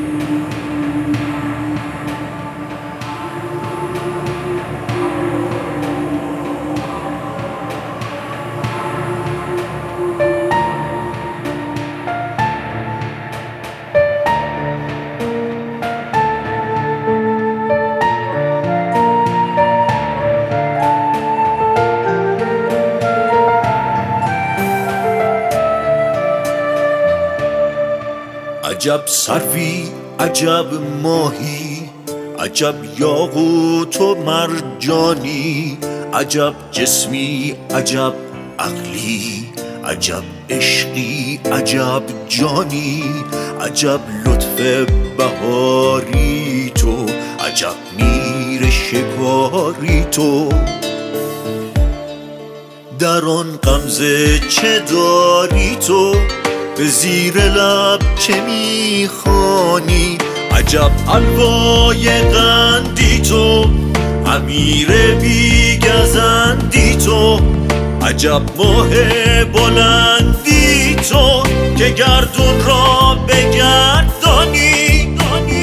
عجب سروی، عجب ماهی، عجب یاقوت و مرجانی، عجب جسمی، عجب عقلی، عجب عشقی، عجب جانی، عجب لطف بهاری تو، عجب میر شکاری تو. در آن غمزه چه داری تو، به زیر لب چه میخوانی؟ عجب حلوای قندی تو، امیر بیگزندی تو، عجب ماه بلندی تو که گردون را بگردانی.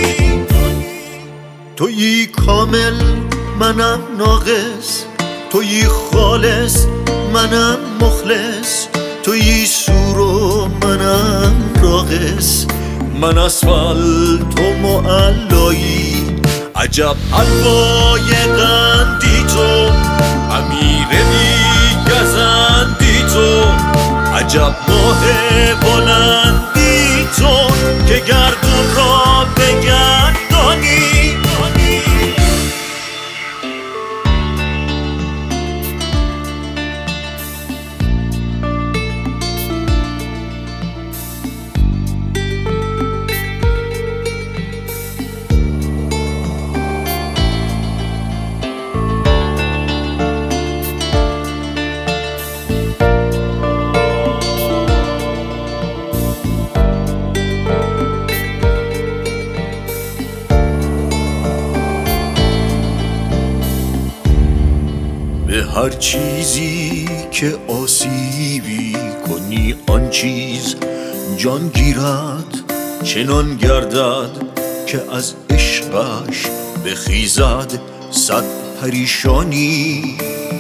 تویی کامل منم ناقص، تویی خالص منم مخلص، تویی سور و منم راقص، من اسفل تو معلایی. عجب حلوای قندی تو، امیر بیگزندی تو، عجب ماه بلندی تو که گردون را بگردانی. به هر چیزی که آسیبی کنی آن چیز جان گیرد، چنان گردد که از عشقش بخیزد صد پریشانی.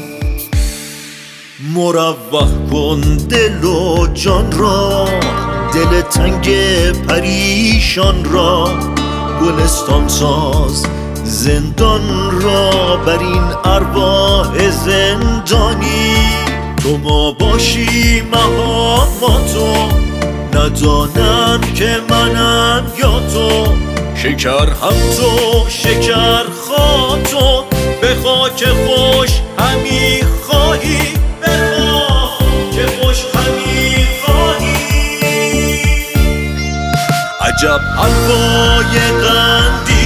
مروح کن دل و جان را، دل تنگ پریشان را، گلستان ساز زندان را بر این ارواح زندانی. تو ما باشی مهاما تو، ندانم که منم یا تو، شکر هم تو شکر خواه تو، به خاک خوش همی خواهی، به خاک خوش همی خواهی. عجب حلوای قندی